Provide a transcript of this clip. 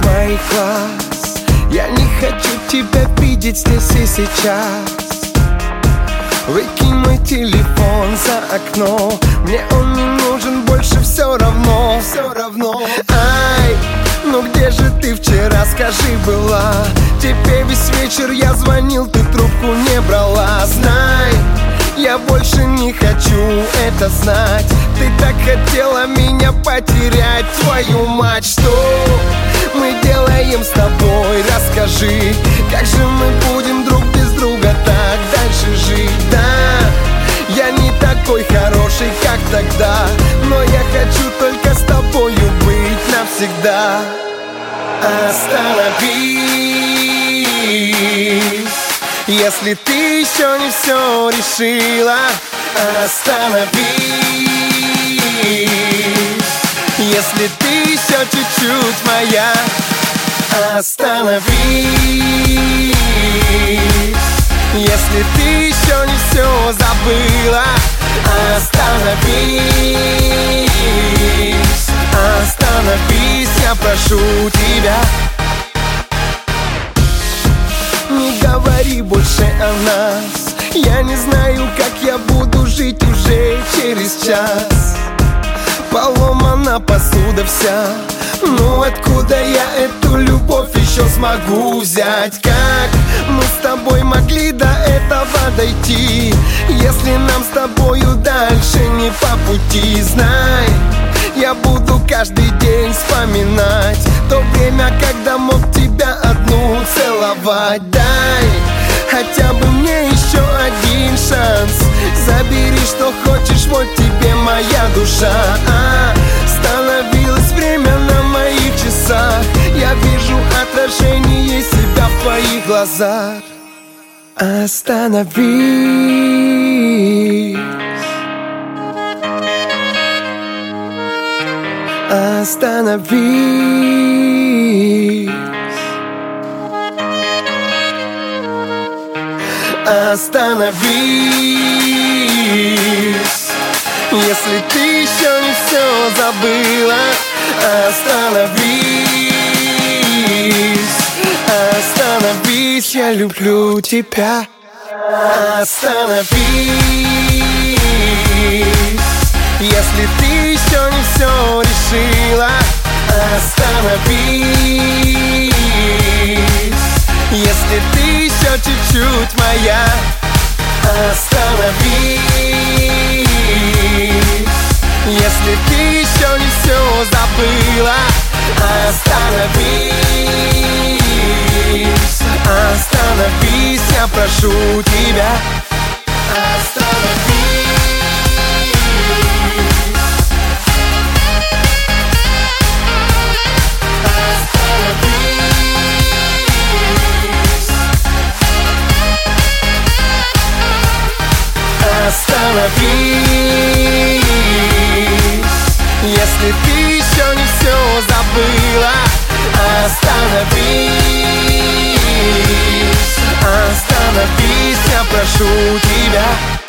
из моих глаз. Я не хочу тебя видеть здесь и сейчас. Выкинь мой телефон за окно, мне он не нужен больше, все равно. Ай, ну где же ты вчера, скажи, была? Тебе весь вечер я звонил, ты трубку не брала. Знай, я больше не хочу это знать. Ты так хотела меня потерять, твою мать. Что мы делаем с тобой? Расскажи, как же мы будем друг без друга так дальше жить? Да, я не такой хороший, как тогда, но я хочу только с тобою быть навсегда. Остановись, если ты еще не все решила. Остановись, если ты еще чуть-чуть моя. Остановись, если ты еще не все забыла. Остановись, остановись, я прошу тебя. Не говори больше о нас. Я не знаю, как я буду жить уже через час. Поломана посуда вся. Ну откуда я эту любовь еще смогу взять? Как мы с тобой могли до этого дойти, если нам с тобою дальше не по пути? Знай, я буду каждый день вспоминать то время, когда мог тебя одну целовать. Дай хотя бы мне еще один шанс. Забери, что хочешь, вот тебе моя душа. Становилось время на моих часах. Я вижу отражение себя в твоих глазах. Остановись, остановись, остановись, если ты еще не все забыла. Остановись, остановись, я люблю тебя. Остановись, если ты еще не все решила. Остановись, если ты еще чуть-чуть моя. Остановись, если ты еще не все забыла. Остановись, остановись, я прошу тебя. Остановись, если ты еще не все забыла. Остановись, остановись, я прошу тебя.